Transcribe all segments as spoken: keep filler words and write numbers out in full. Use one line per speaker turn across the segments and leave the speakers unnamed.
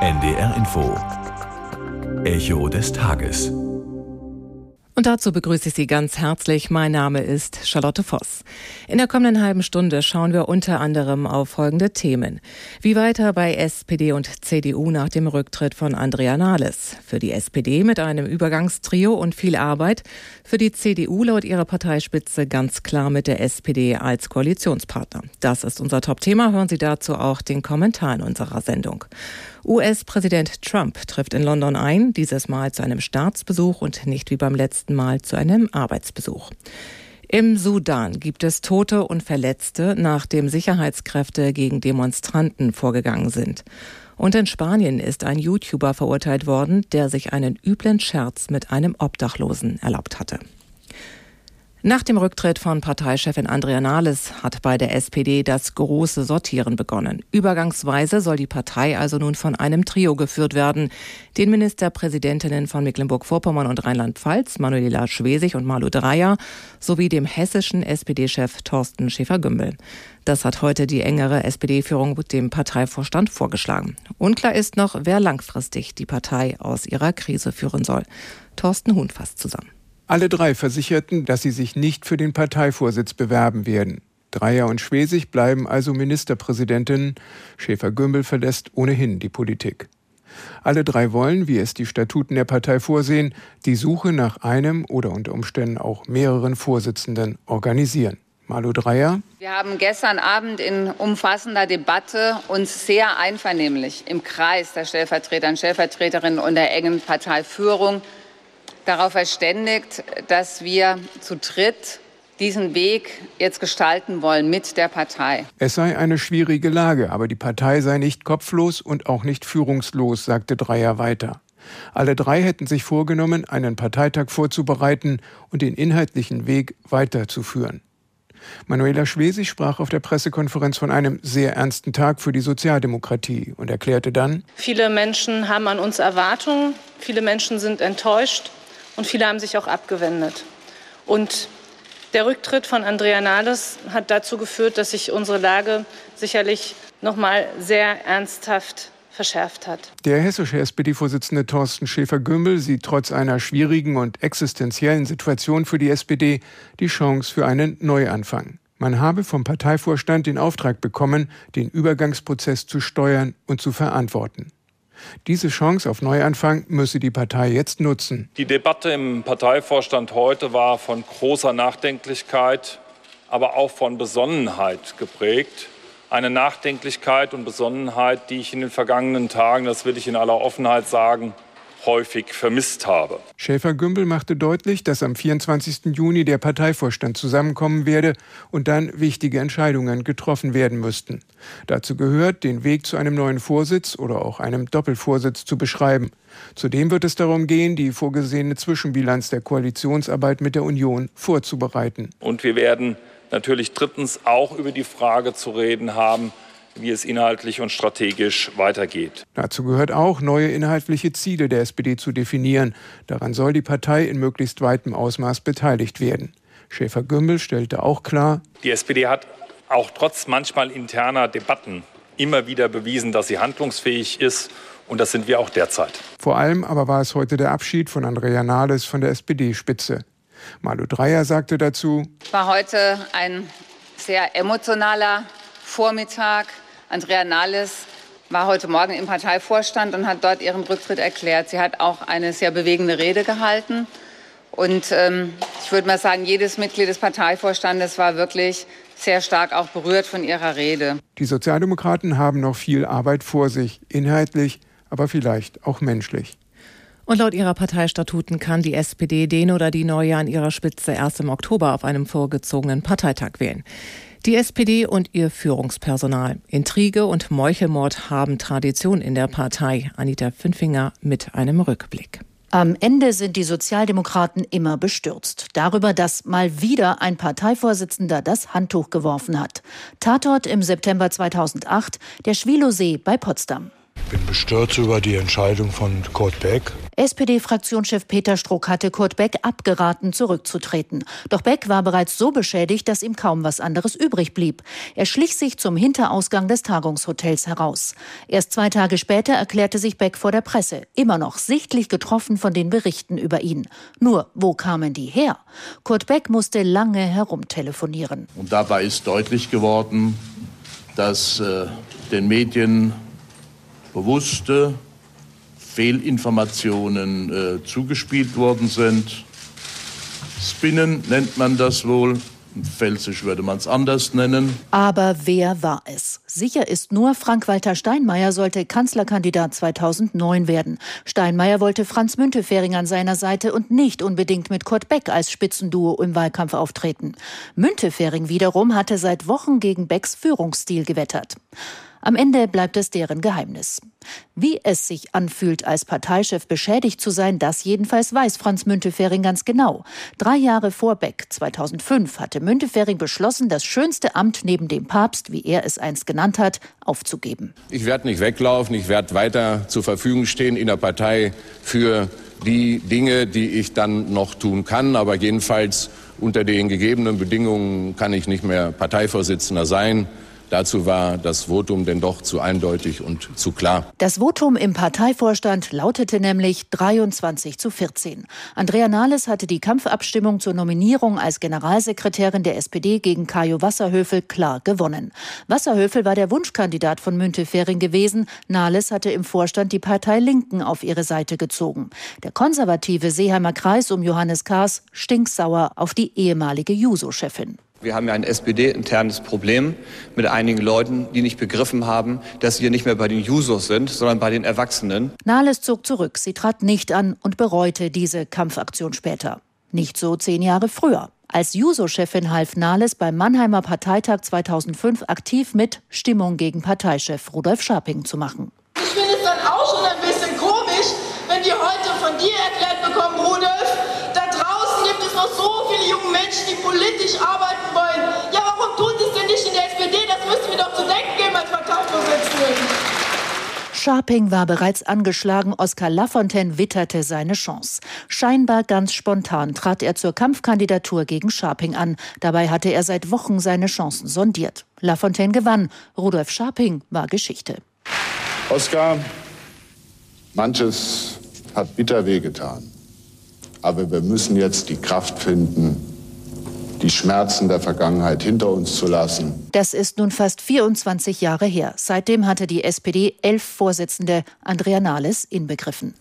N D R Info. Echo des Tages.
Und dazu begrüße ich Sie ganz herzlich. Mein Name ist Charlotte Voss. In der kommenden halben Stunde schauen wir unter anderem auf folgende Themen. Wie weiter bei S P D und C D U nach dem Rücktritt von Andrea Nahles. Für die S P D mit einem Übergangstrio und viel Arbeit. Für die C D U laut ihrer Parteispitze ganz klar mit der S P D als Koalitionspartner. Das ist unser Top-Thema. Hören Sie dazu auch den Kommentar in unserer Sendung. U S-Präsident Trump trifft in London ein, dieses Mal zu einem Staatsbesuch und nicht wie beim letzten Mal zu einem Arbeitsbesuch. Im Sudan gibt es Tote und Verletzte, nachdem Sicherheitskräfte gegen Demonstranten vorgegangen sind. Und in Spanien ist ein YouTuber verurteilt worden, der sich einen üblen Scherz mit einem Obdachlosen erlaubt hatte. Nach dem Rücktritt von Parteichefin Andrea Nahles hat bei der S P D das große Sortieren begonnen. Übergangsweise soll die Partei also nun von einem Trio geführt werden. Den Ministerpräsidentinnen von Mecklenburg-Vorpommern und Rheinland-Pfalz, Manuela Schwesig und Malu Dreyer, sowie dem hessischen S P D-Chef Thorsten Schäfer-Gümbel. Das hat heute die engere S P D-Führung dem Parteivorstand vorgeschlagen. Unklar ist noch, wer langfristig die Partei aus ihrer Krise führen soll. Thorsten Huhn fasst zusammen.
Alle drei versicherten, dass sie sich nicht für den Parteivorsitz bewerben werden. Dreyer und Schwesig bleiben also Ministerpräsidentinnen. Schäfer-Gümbel verlässt ohnehin die Politik. Alle drei wollen, wie es die Statuten der Partei vorsehen, die Suche nach einem oder unter Umständen auch mehreren Vorsitzenden organisieren. Malu Dreyer.
Wir haben gestern Abend in umfassender Debatte uns sehr einvernehmlich im Kreis der Stellvertreter und Stellvertreterinnen und der engen Parteiführung darauf verständigt, dass wir zu dritt diesen Weg jetzt gestalten wollen mit der Partei.
Es sei eine schwierige Lage, aber die Partei sei nicht kopflos und auch nicht führungslos, sagte Dreyer weiter. Alle drei hätten sich vorgenommen, einen Parteitag vorzubereiten und den inhaltlichen Weg weiterzuführen. Manuela Schwesig sprach auf der Pressekonferenz von einem sehr ernsten Tag für die Sozialdemokratie und erklärte dann:
Viele Menschen haben an uns Erwartungen, viele Menschen sind enttäuscht. Und viele haben sich auch abgewendet. Und der Rücktritt von Andrea Nahles hat dazu geführt, dass sich unsere Lage sicherlich noch mal sehr ernsthaft verschärft hat.
Der hessische S P D-Vorsitzende Thorsten Schäfer-Gümbel sieht trotz einer schwierigen und existenziellen Situation für die S P D die Chance für einen Neuanfang. Man habe vom Parteivorstand den Auftrag bekommen, den Übergangsprozess zu steuern und zu verantworten. Diese Chance auf Neuanfang müsse die Partei jetzt nutzen.
Die Debatte im Parteivorstand heute war von großer Nachdenklichkeit, aber auch von Besonnenheit geprägt. Eine Nachdenklichkeit und Besonnenheit, die ich in den vergangenen Tagen, das will ich in aller Offenheit sagen, häufig vermisst habe.
Schäfer-Gümbel machte deutlich, dass am vierundzwanzigsten Juni der Parteivorstand zusammenkommen werde und dann wichtige Entscheidungen getroffen werden müssten. Dazu gehört, den Weg zu einem neuen Vorsitz oder auch einem Doppelvorsitz zu beschreiben. Zudem wird es darum gehen, die vorgesehene Zwischenbilanz der Koalitionsarbeit mit der Union vorzubereiten.
Und wir werden natürlich drittens auch über die Frage zu reden haben, wie es inhaltlich und strategisch weitergeht.
Dazu gehört auch, neue inhaltliche Ziele der S P D zu definieren. Daran soll die Partei in möglichst weitem Ausmaß beteiligt werden. Schäfer-Gümbel stellte auch klar:
Die S P D hat auch trotz manchmal interner Debatten immer wieder bewiesen, dass sie handlungsfähig ist. Und das sind wir auch derzeit.
Vor allem aber war es heute der Abschied von Andrea Nahles von der S P D-Spitze. Malu Dreyer sagte dazu:
Es war heute ein sehr emotionaler Vormittag. Andrea Nahles war heute Morgen im Parteivorstand und hat dort ihren Rücktritt erklärt. Sie hat auch eine sehr bewegende Rede gehalten. Und ähm, ich würde mal sagen, jedes Mitglied des Parteivorstandes war wirklich sehr stark auch berührt von ihrer Rede.
Die Sozialdemokraten haben noch viel Arbeit vor sich, inhaltlich, aber vielleicht auch menschlich.
Und laut ihrer Parteistatuten kann die S P D den oder die Neue an ihrer Spitze erst im Oktober auf einem vorgezogenen Parteitag wählen. Die S P D und ihr Führungspersonal. Intrige und Meuchelmord haben Tradition in der Partei. Anita Fünfinger mit einem Rückblick.
Am Ende sind die Sozialdemokraten immer bestürzt. Darüber, dass mal wieder ein Parteivorsitzender das Handtuch geworfen hat. Tatort im September zweitausendacht, der Schwielowsee bei Potsdam.
Ich bin bestürzt über die Entscheidung von Kurt Beck.
S P D-Fraktionschef Peter Struck hatte Kurt Beck abgeraten, zurückzutreten. Doch Beck war bereits so beschädigt, dass ihm kaum was anderes übrig blieb. Er schlich sich zum Hinterausgang des Tagungshotels heraus. Erst zwei Tage später erklärte sich Beck vor der Presse, immer noch sichtlich getroffen von den Berichten über ihn. Nur, wo kamen die her? Kurt Beck musste lange herumtelefonieren.
Und dabei ist deutlich geworden, dass äh, den Medien bewusste Fehlinformationen äh, zugespielt worden sind. Spinnen nennt man das wohl. Pfälzisch würde man es anders nennen.
Aber wer war es? Sicher ist nur, Frank-Walter Steinmeier sollte Kanzlerkandidat zweitausendneun werden. Steinmeier wollte Franz Müntefering an seiner Seite und nicht unbedingt mit Kurt Beck als Spitzenduo im Wahlkampf auftreten. Müntefering wiederum hatte seit Wochen gegen Becks Führungsstil gewettert. Am Ende bleibt es deren Geheimnis. Wie es sich anfühlt, als Parteichef beschädigt zu sein, das jedenfalls weiß Franz Müntefering ganz genau. Drei Jahre vor Beck, zweitausendfünf, hatte Müntefering beschlossen, das schönste Amt neben dem Papst, wie er es einst genannt hat, aufzugeben.
Ich werde nicht weglaufen, ich werde weiter zur Verfügung stehen in der Partei für die Dinge, die ich dann noch tun kann. Aber jedenfalls unter den gegebenen Bedingungen kann ich nicht mehr Parteivorsitzender sein. Dazu war das Votum denn doch zu eindeutig und zu klar.
Das Votum im Parteivorstand lautete nämlich dreiundzwanzig zu vierzehn. Andrea Nahles hatte die Kampfabstimmung zur Nominierung als Generalsekretärin der S P D gegen Cajo Wasserhöfel klar gewonnen. Wasserhöfel war der Wunschkandidat von Müntefering gewesen. Nahles hatte im Vorstand die Partei Linken auf ihre Seite gezogen. Der konservative Seeheimer Kreis um Johannes Kahrs stinksauer auf die ehemalige Juso-Chefin.
Wir haben ja ein S P D-internes Problem mit einigen Leuten, die nicht begriffen haben, dass wir nicht mehr bei den Jusos sind, sondern bei den Erwachsenen.
Nahles zog zurück, sie trat nicht an und bereute diese Kampfaktion später. Nicht so zehn Jahre früher. Als Juso-Chefin half Nahles beim Mannheimer Parteitag zweitausendfünf aktiv mit, Stimmung gegen Parteichef Rudolf Scharping zu machen.
Ich finde es dann auch schon ein bisschen komisch, wenn wir heute von dir erklärt bekommen, Rudolf, da draußen gibt es noch so viele junge Menschen, die politisch arbeiten wollen. Ja, warum tun sie es denn nicht in der S P D? Das müssen wir doch zu denken geben als Parteivorsitzende.
Scharping war bereits angeschlagen, Oskar Lafontaine witterte seine Chance. Scheinbar ganz spontan trat er zur Kampfkandidatur gegen Scharping an. Dabei hatte er seit Wochen seine Chancen sondiert. Lafontaine gewann, Rudolf Scharping war Geschichte.
Oskar, manches hat bitter wehgetan. Aber wir müssen jetzt die Kraft finden, die Schmerzen der Vergangenheit hinter uns zu lassen.
Das ist nun fast vierundzwanzig Jahre her. Seitdem hatte die S P D elf Vorsitzende, Andrea Nahles inbegriffen.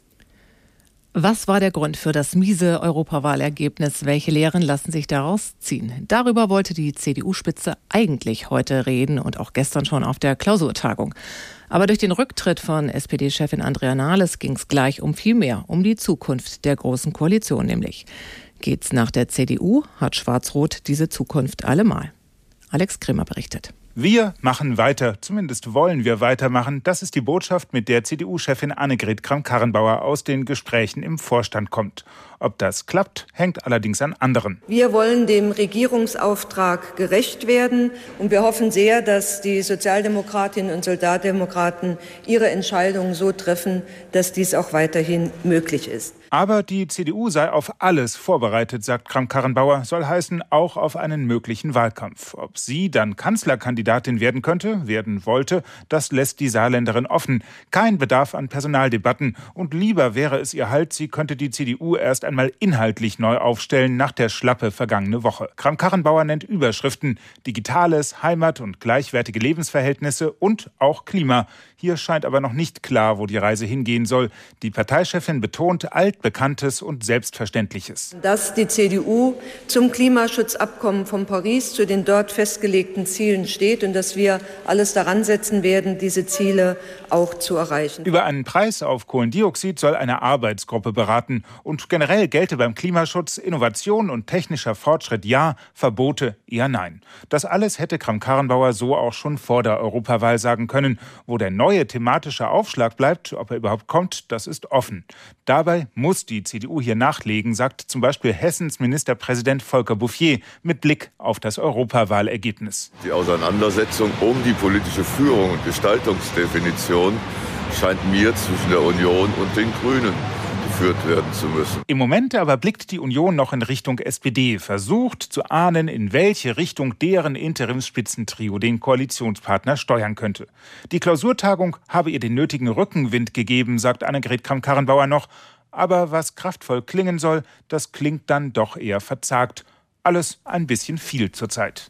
Was war der Grund für das miese Europawahlergebnis? Welche Lehren lassen sich daraus ziehen? Darüber wollte die C D U-Spitze eigentlich heute reden und auch gestern schon auf der Klausurtagung. Aber durch den Rücktritt von S P D-Chefin Andrea Nahles ging es gleich um viel mehr, um die Zukunft der Großen Koalition nämlich. Geht's nach der C D U, hat Schwarz-Rot diese Zukunft allemal. Alex Grimmer berichtet.
Wir machen weiter, zumindest wollen wir weitermachen. Das ist die Botschaft, mit der C D U-Chefin Annegret Kramp-Karrenbauer aus den Gesprächen im Vorstand kommt. Ob das klappt, hängt allerdings an anderen.
Wir wollen dem Regierungsauftrag gerecht werden und wir hoffen sehr, dass die Sozialdemokratinnen und Sozialdemokraten ihre Entscheidungen so treffen, dass dies auch weiterhin möglich ist.
Aber die C D U sei auf alles vorbereitet, sagt Kramp-Karrenbauer, soll heißen, auch auf einen möglichen Wahlkampf. Ob sie dann Kanzlerkandidatin werden könnte, werden wollte, das lässt die Saarländerin offen. Kein Bedarf an Personaldebatten. Und lieber wäre es ihr halt, sie könnte die C D U erst einmal inhaltlich neu aufstellen nach der Schlappe vergangene Woche. Kramp-Karrenbauer nennt Überschriften: Digitales, Heimat und gleichwertige Lebensverhältnisse und auch Klima. Hier scheint aber noch nicht klar, wo die Reise hingehen soll. Die Parteichefin betont Altbekanntes und Selbstverständliches.
Dass die C D U zum Klimaschutzabkommen von Paris, zu den dort festgelegten Zielen steht und dass wir alles daran setzen werden, diese Ziele auch zu erreichen.
Über einen Preis auf Kohlendioxid soll eine Arbeitsgruppe beraten. Und generell gelte beim Klimaschutz Innovation und technischer Fortschritt ja, Verbote eher nein. Das alles hätte Kramp-Karrenbauer so auch schon vor der Europawahl sagen können. Wo der neue thematische Aufschlag bleibt, ob er überhaupt kommt, das ist offen. Dabei muss die C D U hier nachlegen, sagt zum Beispiel Hessens Ministerpräsident Volker Bouffier mit Blick auf das Europawahlergebnis.
Die Auseinandersetzung um die politische Führung und Gestaltungsdefinition scheint mir zwischen der Union und den Grünen geführt werden zu müssen.
Im Moment aber blickt die Union noch in Richtung S P D, versucht zu ahnen, in welche Richtung deren Interimsspitzentrio den Koalitionspartner steuern könnte. Die Klausurtagung habe ihr den nötigen Rückenwind gegeben, sagt Annegret Kramp-Karrenbauer noch. Aber was kraftvoll klingen soll, das klingt dann doch eher verzagt. Alles ein bisschen viel zurzeit.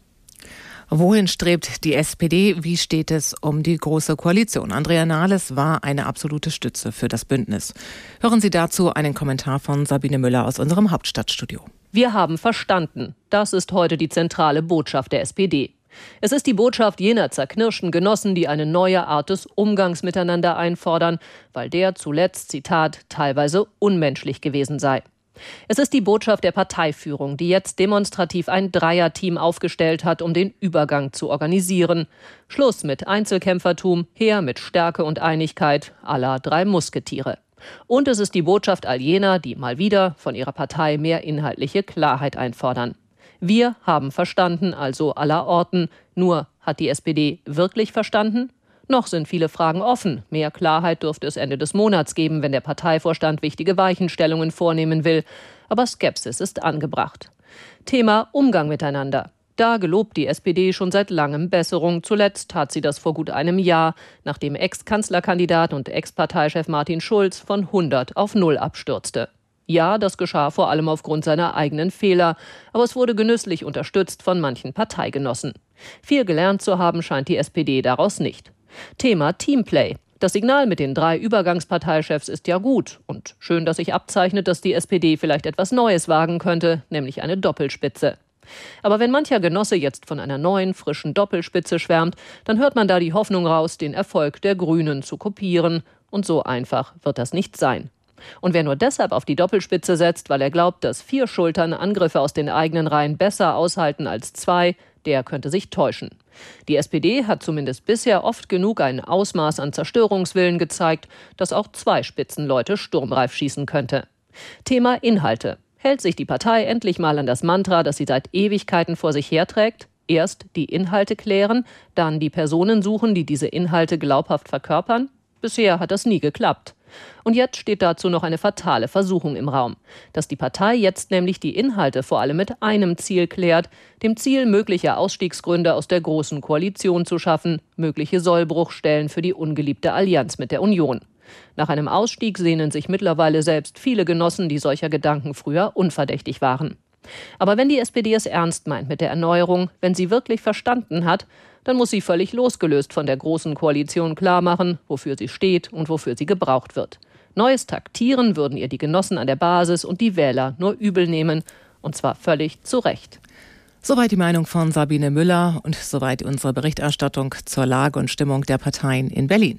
Wohin strebt die S P D? Wie steht es um die Große Koalition? Andrea Nahles war eine absolute Stütze für das Bündnis. Hören Sie dazu einen Kommentar von Sabine Müller aus unserem Hauptstadtstudio.
Wir haben verstanden. Das ist heute die zentrale Botschaft der S P D. Es ist die Botschaft jener zerknirschten Genossen, die eine neue Art des Umgangs miteinander einfordern, weil der zuletzt, Zitat, teilweise unmenschlich gewesen sei. Es ist die Botschaft der Parteiführung, die jetzt demonstrativ ein Dreierteam aufgestellt hat, um den Übergang zu organisieren. Schluss mit Einzelkämpfertum, her mit Stärke und Einigkeit à la drei Musketiere. Und es ist die Botschaft all jener, die mal wieder von ihrer Partei mehr inhaltliche Klarheit einfordern. Wir haben verstanden, also aller Orten. Nur, hat die S P D wirklich verstanden? Noch sind viele Fragen offen. Mehr Klarheit dürfte es Ende des Monats geben, wenn der Parteivorstand wichtige Weichenstellungen vornehmen will. Aber Skepsis ist angebracht. Thema Umgang miteinander. Da gelobt die S P D schon seit langem Besserung. Zuletzt tat sie das vor gut einem Jahr, nachdem Ex-Kanzlerkandidat und Ex-Parteichef Martin Schulz von hundert auf null abstürzte. Ja, das geschah vor allem aufgrund seiner eigenen Fehler, aber es wurde genüsslich unterstützt von manchen Parteigenossen. Viel gelernt zu haben scheint die S P D daraus nicht. Thema Teamplay. Das Signal mit den drei Übergangsparteichefs ist ja gut und schön, dass sich abzeichnet, dass die S P D vielleicht etwas Neues wagen könnte, nämlich eine Doppelspitze. Aber wenn mancher Genosse jetzt von einer neuen, frischen Doppelspitze schwärmt, dann hört man da die Hoffnung raus, den Erfolg der Grünen zu kopieren. Und so einfach wird das nicht sein. Und wer nur deshalb auf die Doppelspitze setzt, weil er glaubt, dass vier Schultern Angriffe aus den eigenen Reihen besser aushalten als zwei, der könnte sich täuschen. Die S P D hat zumindest bisher oft genug ein Ausmaß an Zerstörungswillen gezeigt, dass auch zwei Spitzenleute sturmreif schießen könnte. Thema Inhalte. Hält sich die Partei endlich mal an das Mantra, das sie seit Ewigkeiten vor sich herträgt? Erst die Inhalte klären, dann die Personen suchen, die diese Inhalte glaubhaft verkörpern? Bisher hat das nie geklappt. Und jetzt steht dazu noch eine fatale Versuchung im Raum, dass die Partei jetzt nämlich die Inhalte vor allem mit einem Ziel klärt, dem Ziel möglicher Ausstiegsgründe aus der Großen Koalition zu schaffen, mögliche Sollbruchstellen für die ungeliebte Allianz mit der Union. Nach einem Ausstieg sehnen sich mittlerweile selbst viele Genossen, die solcher Gedanken früher unverdächtig waren. Aber wenn die S P D es ernst meint mit der Erneuerung, wenn sie wirklich verstanden hat, dann muss sie völlig losgelöst von der Großen Koalition klarmachen, wofür sie steht und wofür sie gebraucht wird. Neues Taktieren würden ihr die Genossen an der Basis und die Wähler nur übel nehmen, und zwar völlig zu Recht.
Soweit die Meinung von Sabine Müller und soweit unsere Berichterstattung zur Lage und Stimmung der Parteien in Berlin.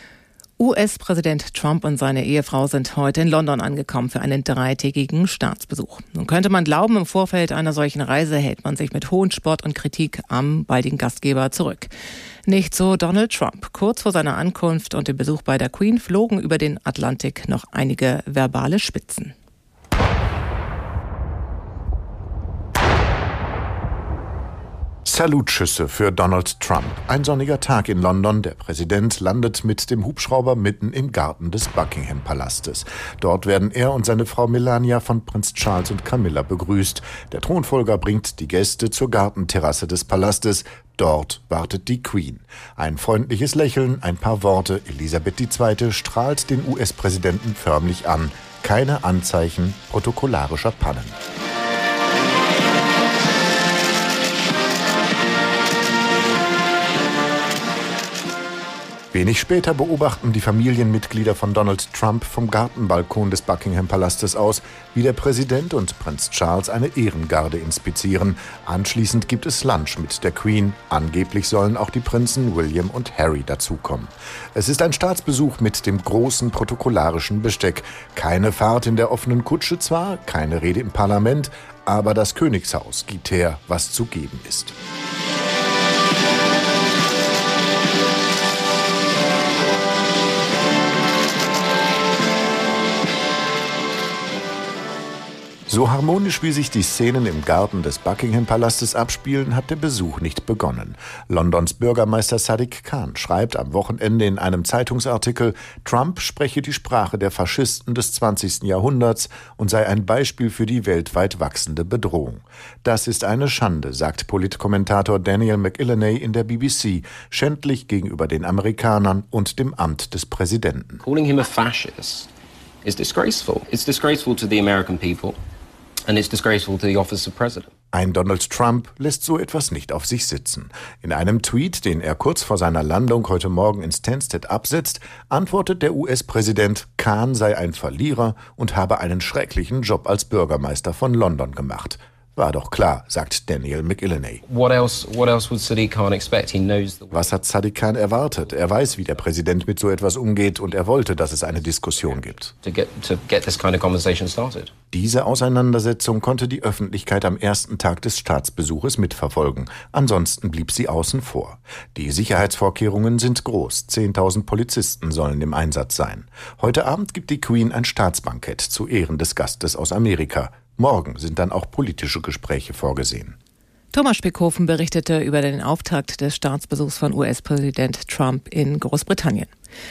U S-Präsident Trump und seine Ehefrau sind heute in London angekommen für einen dreitägigen Staatsbesuch. Nun könnte man glauben, im Vorfeld einer solchen Reise hält man sich mit hohem Spott und Kritik am baldigen Gastgeber zurück. Nicht so Donald Trump. Kurz vor seiner Ankunft und dem Besuch bei der Queen flogen über den Atlantik noch einige verbale Spitzen.
Salutschüsse für Donald Trump. Ein sonniger Tag in London. Der Präsident landet mit dem Hubschrauber mitten im Garten des Buckingham-Palastes. Dort werden er und seine Frau Melania von Prinz Charles und Camilla begrüßt. Der Thronfolger bringt die Gäste zur Gartenterrasse des Palastes. Dort wartet die Queen. Ein freundliches Lächeln, ein paar Worte. Elisabeth die Zweite strahlt den U S-Präsidenten förmlich an. Keine Anzeichen protokollarischer Pannen. Wenig später beobachten die Familienmitglieder von Donald Trump vom Gartenbalkon des Buckingham-Palastes aus, wie der Präsident und Prinz Charles eine Ehrengarde inspizieren. Anschließend gibt es Lunch mit der Queen. Angeblich sollen auch die Prinzen William und Harry dazukommen. Es ist ein Staatsbesuch mit dem großen protokollarischen Besteck. Keine Fahrt in der offenen Kutsche zwar, keine Rede im Parlament, aber das Königshaus gibt her, was zu geben ist. So harmonisch wie sich die Szenen im Garten des Buckingham-Palastes abspielen, hat der Besuch nicht begonnen. Londons Bürgermeister Sadiq Khan schreibt am Wochenende in einem Zeitungsartikel, Trump spreche die Sprache der Faschisten des zwanzigsten Jahrhunderts und sei ein Beispiel für die weltweit wachsende Bedrohung. Das ist eine Schande, sagt Politkommentator Daniel McIlheney in der B B C, schändlich gegenüber den Amerikanern und dem Amt des Präsidenten.
Calling him a fascist is disgraceful. It's disgraceful to the American people. And it's disgraceful to the office of president.
Ein Donald Trump lässt so etwas nicht auf sich sitzen. In einem Tweet, den er kurz vor seiner Landung heute Morgen in Stansted absetzt, antwortet der U S-Präsident, Khan sei ein Verlierer und habe einen schrecklichen Job als Bürgermeister von London gemacht. War doch klar, sagt Daniel McIlheney.
What else, what else would Sadiq Khan expect? He knows the...
Was hat Sadiq Khan erwartet? Er weiß, wie der Präsident mit so etwas umgeht und er wollte, dass es eine Diskussion gibt.
To get, to get this kind of conversation started.
Diese Auseinandersetzung konnte die Öffentlichkeit am ersten Tag des Staatsbesuches mitverfolgen. Ansonsten blieb sie außen vor. Die Sicherheitsvorkehrungen sind groß. zehntausend Polizisten sollen im Einsatz sein. Heute Abend gibt die Queen ein Staatsbankett zu Ehren des Gastes aus Amerika. Morgen sind dann auch politische Gespräche vorgesehen.
Thomas Spickhofen berichtete über den Auftakt des Staatsbesuchs von U S-Präsident Trump in Großbritannien.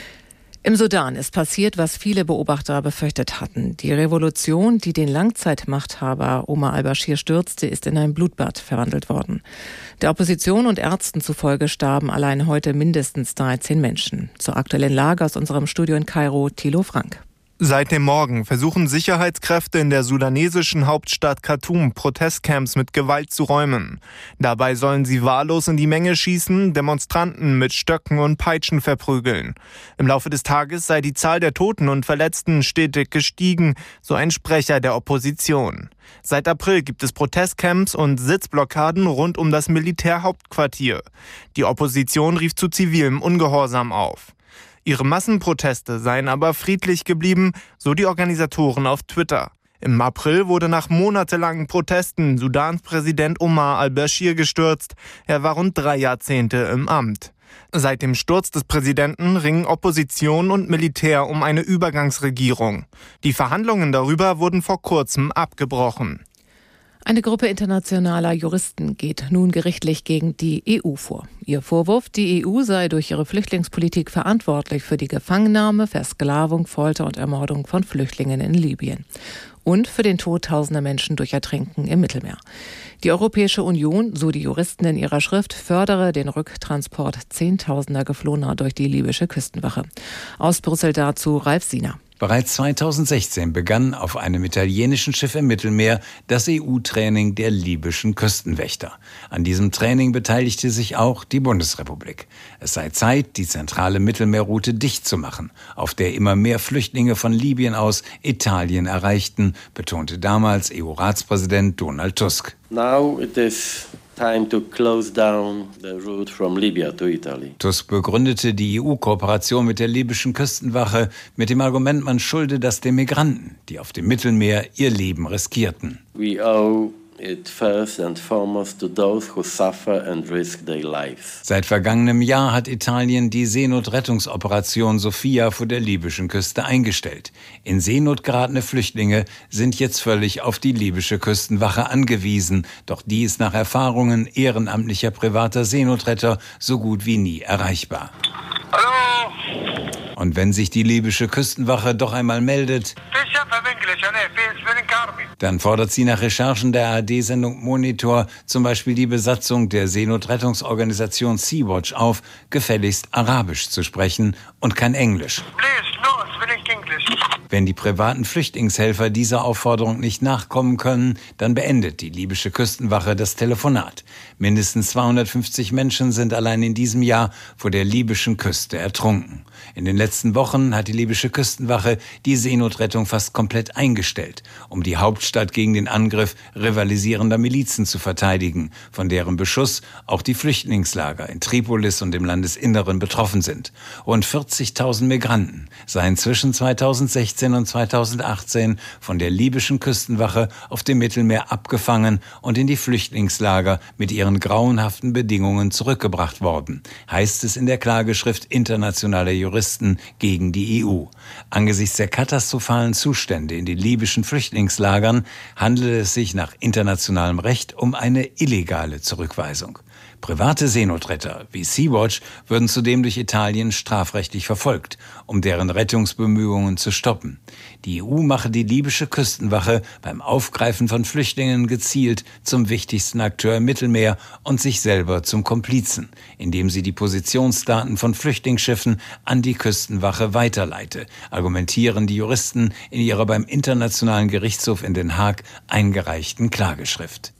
Im Sudan ist passiert, was viele Beobachter befürchtet hatten. Die Revolution, die den Langzeitmachthaber Omar al-Bashir stürzte, ist in ein Blutbad verwandelt worden. Der Opposition und Ärzten zufolge starben allein heute mindestens dreizehn Menschen. Zur aktuellen Lage aus unserem Studio in Kairo, Thilo Frank.
Seit dem Morgen versuchen Sicherheitskräfte in der sudanesischen Hauptstadt Khartoum Protestcamps mit Gewalt zu räumen. Dabei sollen sie wahllos in die Menge schießen, Demonstranten mit Stöcken und Peitschen verprügeln. Im Laufe des Tages sei die Zahl der Toten und Verletzten stetig gestiegen, so ein Sprecher der Opposition. Seit April gibt es Protestcamps und Sitzblockaden rund um das Militärhauptquartier. Die Opposition rief zu zivilem Ungehorsam auf. Ihre Massenproteste seien aber friedlich geblieben, so die Organisatoren auf Twitter. Im April wurde nach monatelangen Protesten Sudans Präsident Omar al-Bashir gestürzt. Er war rund drei Jahrzehnte im Amt. Seit dem Sturz des Präsidenten ringen Opposition und Militär um eine Übergangsregierung. Die Verhandlungen darüber wurden vor kurzem abgebrochen.
Eine Gruppe internationaler Juristen geht nun gerichtlich gegen die E U vor. Ihr Vorwurf, die E U sei durch ihre Flüchtlingspolitik verantwortlich für die Gefangennahme, Versklavung, Folter und Ermordung von Flüchtlingen in Libyen und für den Tod tausender Menschen durch Ertrinken im Mittelmeer. Die Europäische Union, so die Juristen in ihrer Schrift, fördere den Rücktransport Zehntausender Geflohener durch die libysche Küstenwache. Aus Brüssel dazu Ralf Siener.
Bereits zweitausendsechzehn begann auf einem italienischen Schiff im Mittelmeer das E U-Training der libyschen Küstenwächter. An diesem Training beteiligte sich auch die Bundesrepublik. Es sei Zeit, die zentrale Mittelmeerroute dicht zu machen, auf der immer mehr Flüchtlinge von Libyen aus Italien erreichten, betonte damals E U-Ratspräsident Donald Tusk.
Now it is time to close down the route from Libya to Italy.
Tusk begründete die E U-Kooperation mit der libyschen Küstenwache mit dem Argument, man schulde das den Migranten, die auf dem Mittelmeer ihr Leben riskierten.
We owe it first and foremost to those who suffer and risk their lives.
Seit vergangenem Jahr hat Italien die Seenotrettungsoperation Sophia vor der libyschen Küste eingestellt. In Seenot geratene Flüchtlinge sind jetzt völlig auf die libysche Küstenwache angewiesen, doch die ist nach Erfahrungen ehrenamtlicher privater Seenotretter so gut wie nie erreichbar. Hallo. Und wenn sich die libysche Küstenwache doch einmal meldet, dann fordert sie nach Recherchen der A R D-Sendung Monitor zum Beispiel die Besatzung der Seenotrettungsorganisation Sea-Watch auf, gefälligst Arabisch zu sprechen und kein Englisch. Wenn die privaten Flüchtlingshelfer dieser Aufforderung nicht nachkommen können, dann beendet die libysche Küstenwache das Telefonat. Mindestens zweihundertfünfzig Menschen sind allein in diesem Jahr vor der libyschen Küste ertrunken. In den letzten Wochen hat die libysche Küstenwache die Seenotrettung fast komplett eingestellt, um die Hauptstadt gegen den Angriff rivalisierender Milizen zu verteidigen, von deren Beschuss auch die Flüchtlingslager in Tripolis und im Landesinneren betroffen sind. Rund vierzigtausend Migranten seien zwischen zweitausendsechzehn und zweitausendachtzehn von der libyschen Küstenwache auf dem Mittelmeer abgefangen und in die Flüchtlingslager mit ihren grauenhaften Bedingungen zurückgebracht worden, heißt es in der Klageschrift internationaler Juristen Juristen gegen die E U. Angesichts der katastrophalen Zustände in den libyschen Flüchtlingslagern handelt es sich nach internationalem Recht um eine illegale Zurückweisung. Private Seenotretter wie Sea-Watch würden zudem durch Italien strafrechtlich verfolgt, um deren Rettungsbemühungen zu stoppen. Die E U mache die libysche Küstenwache beim Aufgreifen von Flüchtlingen gezielt zum wichtigsten Akteur im Mittelmeer und sich selber zum Komplizen, indem sie die Positionsdaten von Flüchtlingsschiffen an die Küstenwache weiterleite, argumentieren die Juristen in ihrer beim Internationalen Gerichtshof in Den Haag eingereichten Klageschrift.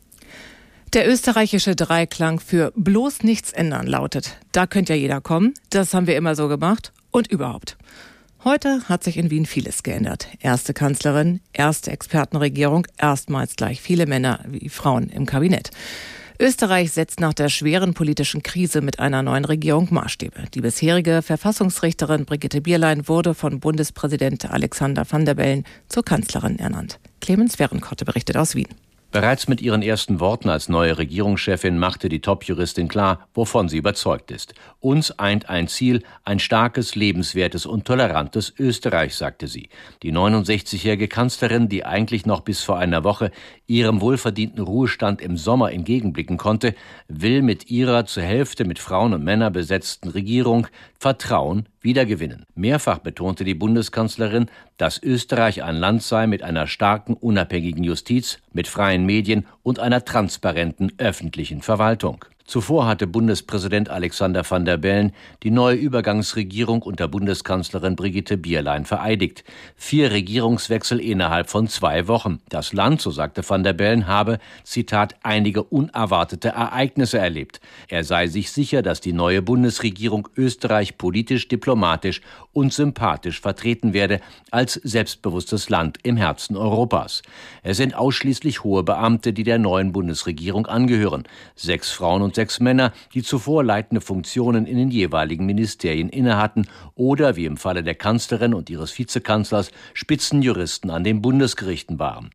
Der österreichische Dreiklang für bloß nichts ändern lautet: Da könnte ja jeder kommen, das haben wir immer so gemacht und überhaupt. Heute hat sich in Wien vieles geändert. Erste Kanzlerin, erste Expertenregierung, erstmals gleich viele Männer wie Frauen im Kabinett. Österreich setzt nach der schweren politischen Krise mit einer neuen Regierung Maßstäbe. Die bisherige Verfassungsrichterin Brigitte Bierlein wurde von Bundespräsident Alexander Van der Bellen zur Kanzlerin ernannt. Clemens Werenkorte berichtet aus Wien.
Bereits mit ihren ersten Worten als neue Regierungschefin machte die Top-Juristin klar, wovon sie überzeugt ist. Uns eint ein Ziel, ein starkes, lebenswertes und tolerantes Österreich, sagte sie. Die neunundsechzigjährige Kanzlerin, die eigentlich noch bis vor einer Woche ihrem wohlverdienten Ruhestand im Sommer entgegenblicken konnte, will mit ihrer zur Hälfte mit Frauen und Männern besetzten Regierung Vertrauen wiedergewinnen. Mehrfach betonte die Bundeskanzlerin, dass Österreich ein Land sei mit einer starken, unabhängigen Justiz, mit freien Medien und einer transparenten öffentlichen Verwaltung. Zuvor hatte Bundespräsident Alexander Van der Bellen die neue Übergangsregierung unter Bundeskanzlerin Brigitte Bierlein vereidigt. Vier Regierungswechsel innerhalb von zwei Wochen. Das Land, so sagte Van der Bellen, habe, Zitat, einige unerwartete Ereignisse erlebt. Er sei sich sicher, dass die neue Bundesregierung Österreich politisch, diplomatisch und sympathisch vertreten werde, als selbstbewusstes Land im Herzen Europas. Es sind ausschließlich hohe Beamte, die der neuen Bundesregierung angehören. Sechs Frauen und sechs Männer, die zuvor leitende Funktionen in den jeweiligen Ministerien innehatten oder, wie im Falle der Kanzlerin und ihres Vizekanzlers, Spitzenjuristen an den Bundesgerichten waren.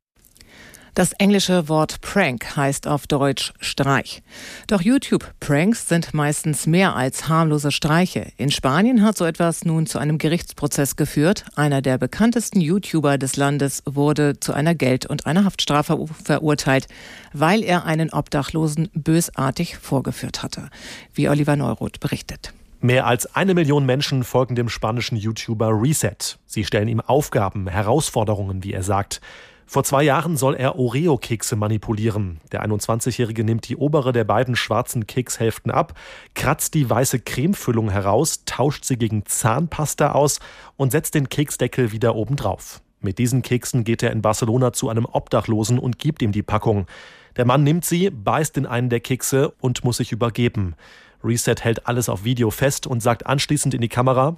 Das englische Wort Prank heißt auf Deutsch Streich. Doch YouTube-Pranks sind meistens mehr als harmlose Streiche. In Spanien hat so etwas nun zu einem Gerichtsprozess geführt. Einer der bekanntesten YouTuber des Landes wurde zu einer Geld- und einer Haftstrafe verurteilt, weil er einen Obdachlosen bösartig vorgeführt hatte, wie Oliver Neuroth berichtet.
Mehr als eine Million Menschen folgen dem spanischen YouTuber Reset. Sie stellen ihm Aufgaben, Herausforderungen, wie er sagt. Vor zwei Jahren soll er Oreo-Kekse manipulieren. Der einundzwanzigjährige nimmt die obere der beiden schwarzen Kekshälften ab, kratzt die weiße Cremefüllung heraus, tauscht sie gegen Zahnpasta aus und setzt den Keksdeckel wieder obendrauf. Mit diesen Keksen geht er in Barcelona zu einem Obdachlosen und gibt ihm die Packung. Der Mann nimmt sie, beißt in einen der Kekse und muss sich übergeben. Reset hält alles auf Video fest und sagt anschließend in die Kamera: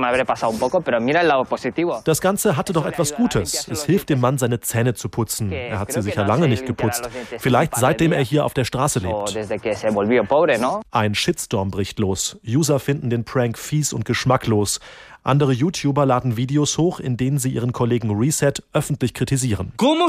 Das Ganze hatte doch etwas Gutes. Es hilft dem Mann, seine Zähne zu putzen. Er hat sie sicher lange nicht geputzt. Vielleicht seitdem er hier auf der Straße lebt. Ein Shitstorm bricht los. User finden den Prank fies und geschmacklos. Andere YouTuber laden Videos hoch, in denen sie ihren Kollegen Reset öffentlich kritisieren.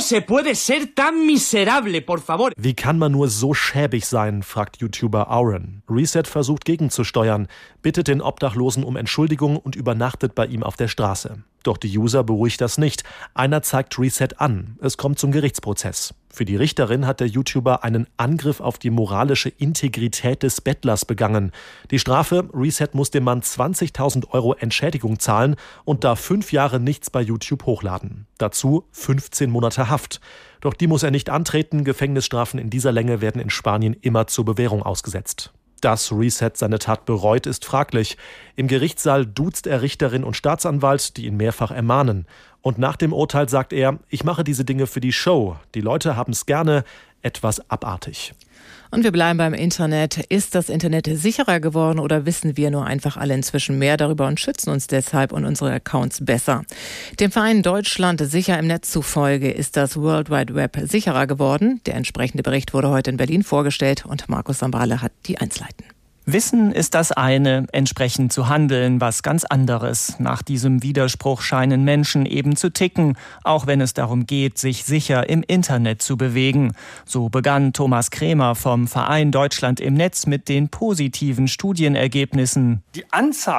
Wie kann man nur so schäbig sein, fragt YouTuber Auron. Reset versucht gegenzusteuern, bittet den Obdachlosen um Entschuldigung und übernachtet bei ihm auf der Straße. Doch die User beruhigt das nicht. Einer zeigt Reset an. Es kommt zum Gerichtsprozess. Für die Richterin hat der YouTuber einen Angriff auf die moralische Integrität des Bettlers begangen. Die Strafe: Reset muss dem Mann zwanzigtausend Euro Entschädigung zahlen und darf fünf Jahre nichts bei YouTube hochladen. Dazu fünfzehn Monate Haft. Doch die muss er nicht antreten. Gefängnisstrafen in dieser Länge werden in Spanien immer zur Bewährung ausgesetzt. Dass Reset seine Tat bereut, ist fraglich. Im Gerichtssaal duzt er Richterin und Staatsanwalt, die ihn mehrfach ermahnen. Und nach dem Urteil sagt er: Ich mache diese Dinge für die Show. Die Leute haben es gerne. Etwas abartig.
Und wir bleiben beim Internet. Ist das Internet sicherer geworden oder wissen wir nur einfach alle inzwischen mehr darüber und schützen uns deshalb und unsere Accounts besser? Dem Verein Deutschland sicher im Netz zufolge ist das World Wide Web sicherer geworden. Der entsprechende Bericht wurde heute in Berlin vorgestellt und Markus Sambale hat die Einzelheiten.
Wissen ist das eine, entsprechend zu handeln was ganz anderes. Nach diesem Widerspruch scheinen Menschen eben zu ticken, auch wenn es darum geht, sich sicher im Internet zu bewegen. So begann Thomas Krämer vom Verein Deutschland im Netz mit den positiven Studienergebnissen.
Die Anzahl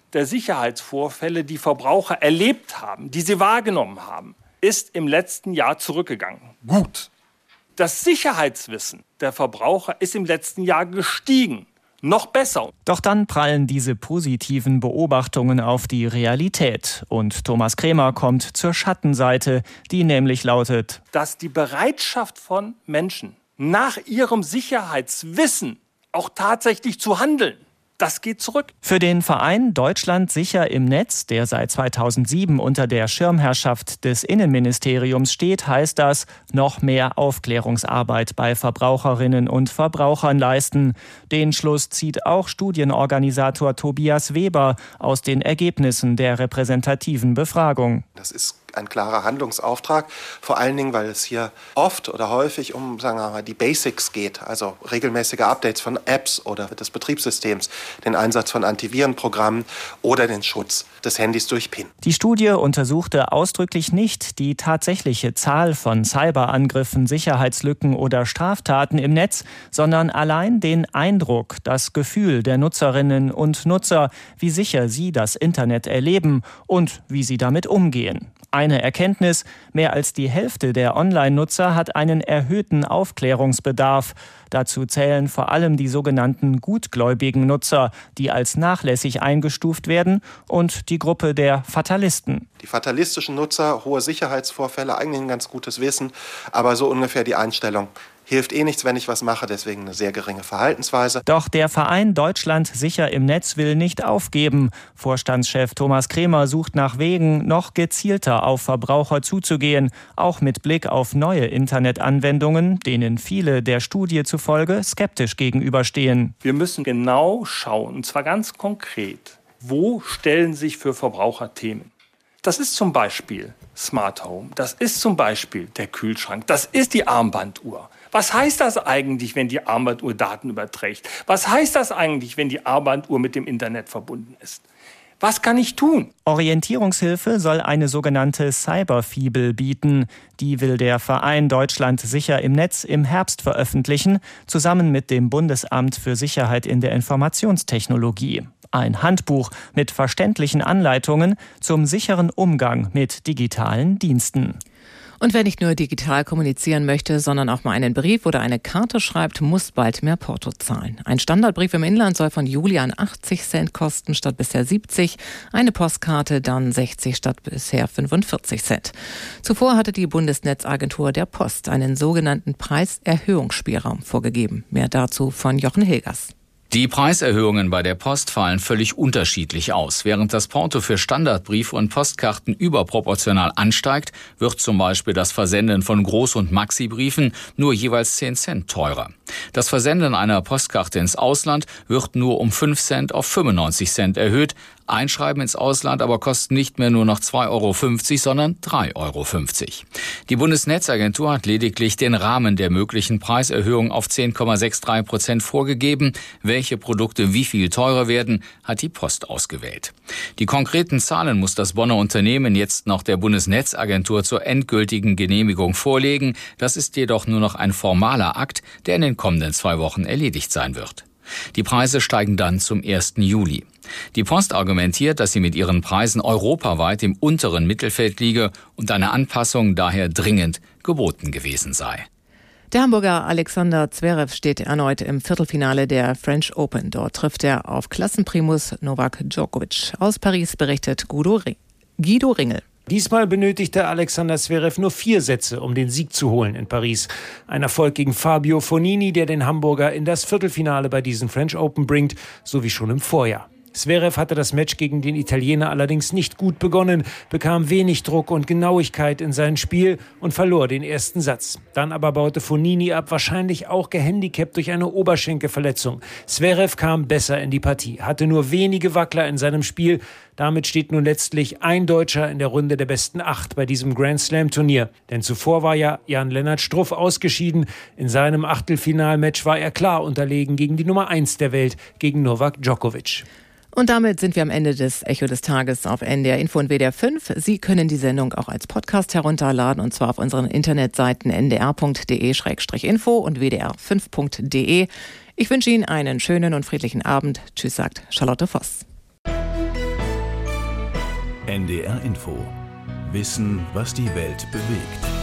der Sicherheitsvorfälle, die Verbraucher erlebt haben, die sie wahrgenommen haben, ist im letzten Jahr zurückgegangen. Gut. Das Sicherheitswissen der Verbraucher ist im letzten Jahr gestiegen. Noch besser.
Doch dann prallen diese positiven Beobachtungen auf die Realität. Und Thomas Krämer kommt zur Schattenseite, die nämlich lautet,
dass die Bereitschaft von Menschen nach ihrem Sicherheitswissen auch tatsächlich zu handeln, das geht zurück.
Für den Verein Deutschland sicher im Netz, der seit zweitausendsieben unter der Schirmherrschaft des Innenministeriums steht, heißt das, noch mehr Aufklärungsarbeit bei Verbraucherinnen und Verbrauchern leisten. Den Schluss zieht auch Studienorganisator Tobias Weber aus den Ergebnissen der repräsentativen Befragung.
Das ist ein klarer Handlungsauftrag, vor allen Dingen, weil es hier oft oder häufig um, sagen wir mal, die Basics geht, also regelmäßige Updates von Apps oder des Betriebssystems, den Einsatz von Antivirenprogrammen oder den Schutz des Handys durch PIN.
Die Studie untersuchte ausdrücklich nicht die tatsächliche Zahl von Cyberangriffen, Sicherheitslücken oder Straftaten im Netz, sondern allein den Eindruck, das Gefühl der Nutzerinnen und Nutzer, wie sicher sie das Internet erleben und wie sie damit umgehen. Eine Erkenntnis: Mehr als die Hälfte der Online-Nutzer hat einen erhöhten Aufklärungsbedarf. Dazu zählen vor allem die sogenannten gutgläubigen Nutzer, die als nachlässig eingestuft werden, und die Gruppe der Fatalisten.
Die fatalistischen Nutzer, hohe Sicherheitsvorfälle, eigentlich ein ganz gutes Wissen, aber so ungefähr die Einstellung: hilft eh nichts, wenn ich was mache, deswegen eine sehr geringe Verhaltensweise.
Doch der Verein Deutschland sicher im Netz will nicht aufgeben. Vorstandschef Thomas Krämer sucht nach Wegen, noch gezielter auf Verbraucher zuzugehen, auch mit Blick auf neue Internetanwendungen, denen viele der Studie zufolge skeptisch gegenüberstehen.
Wir müssen genau schauen, und zwar ganz konkret, wo stellen sich für Verbraucher Themen. Das ist zum Beispiel Smart Home, das ist zum Beispiel der Kühlschrank, das ist die Armbanduhr. Was heißt das eigentlich, wenn die Armbanduhr Daten überträgt? Was heißt das eigentlich, wenn die Armbanduhr mit dem Internet verbunden ist? Was kann ich tun?
Orientierungshilfe soll eine sogenannte Cyberfibel bieten. Die will der Verein Deutschland sicher im Netz im Herbst veröffentlichen, zusammen mit dem Bundesamt für Sicherheit in der Informationstechnologie. Ein Handbuch mit verständlichen Anleitungen zum sicheren Umgang mit digitalen Diensten.
Und wer nicht nur digital kommunizieren möchte, sondern auch mal einen Brief oder eine Karte schreibt, muss bald mehr Porto zahlen. Ein Standardbrief im Inland soll von Juli an achtzig Cent kosten statt bisher siebzig, eine Postkarte dann sechzig statt bisher fünfundvierzig Cent. Zuvor hatte die Bundesnetzagentur der Post einen sogenannten Preiserhöhungsspielraum vorgegeben. Mehr dazu von Jochen Hilgers.
Die Preiserhöhungen bei der Post fallen völlig unterschiedlich aus. Während das Porto für Standardbriefe und Postkarten überproportional ansteigt, wird zum Beispiel das Versenden von Groß- und Maxi-Briefen nur jeweils zehn Cent teurer. Das Versenden einer Postkarte ins Ausland wird nur um fünf Cent auf fünfundneunzig Cent erhöht. Einschreiben ins Ausland aber kostet nicht mehr nur noch zwei Euro fünfzig, sondern drei Euro fünfzig. Die Bundesnetzagentur hat lediglich den Rahmen der möglichen Preiserhöhung auf zehn Komma dreiundsechzig Prozent vorgegeben. Welche Produkte wie viel teurer werden, hat die Post ausgewählt. Die konkreten Zahlen muss das Bonner Unternehmen jetzt noch der Bundesnetzagentur zur endgültigen Genehmigung vorlegen. Das ist jedoch nur noch ein formaler Akt, der in den kommenden zwei Wochen erledigt sein wird. Die Preise steigen dann zum ersten Juli. Die Post argumentiert, dass sie mit ihren Preisen europaweit im unteren Mittelfeld liege und eine Anpassung daher dringend geboten gewesen sei.
Der Hamburger Alexander Zverev steht erneut im Viertelfinale der French Open. Dort trifft er auf Klassenprimus Novak Djokovic. Aus Paris berichtet Guido Ringel.
Diesmal benötigte Alexander Zverev nur vier Sätze, um den Sieg zu holen in Paris. Ein Erfolg gegen Fabio Fognini, der den Hamburger in das Viertelfinale bei diesen French Open bringt, so wie schon im Vorjahr. Zverev hatte das Match gegen den Italiener allerdings nicht gut begonnen, bekam wenig Druck und Genauigkeit in sein Spiel und verlor den ersten Satz. Dann aber baute Fognini ab, wahrscheinlich auch gehandicapt durch eine Oberschenkelverletzung. Zverev kam besser in die Partie, hatte nur wenige Wackler in seinem Spiel. Damit steht nun letztlich ein Deutscher in der Runde der besten acht bei diesem Grand-Slam-Turnier. Denn zuvor war ja Jan-Lennart Struff ausgeschieden. In seinem Achtelfinalmatch war er klar unterlegen gegen die Nummer eins der Welt, gegen Novak Djokovic.
Und damit sind wir am Ende des Echo des Tages auf N D R Info und W D R fünf. Sie können die Sendung auch als Podcast herunterladen, und zwar auf unseren Internetseiten n d r punkt d e slash info und w d r fünf punkt d e. Ich wünsche Ihnen einen schönen und friedlichen Abend. Tschüss, sagt Charlotte Voss.
N D R Info. Wissen, was die Welt bewegt.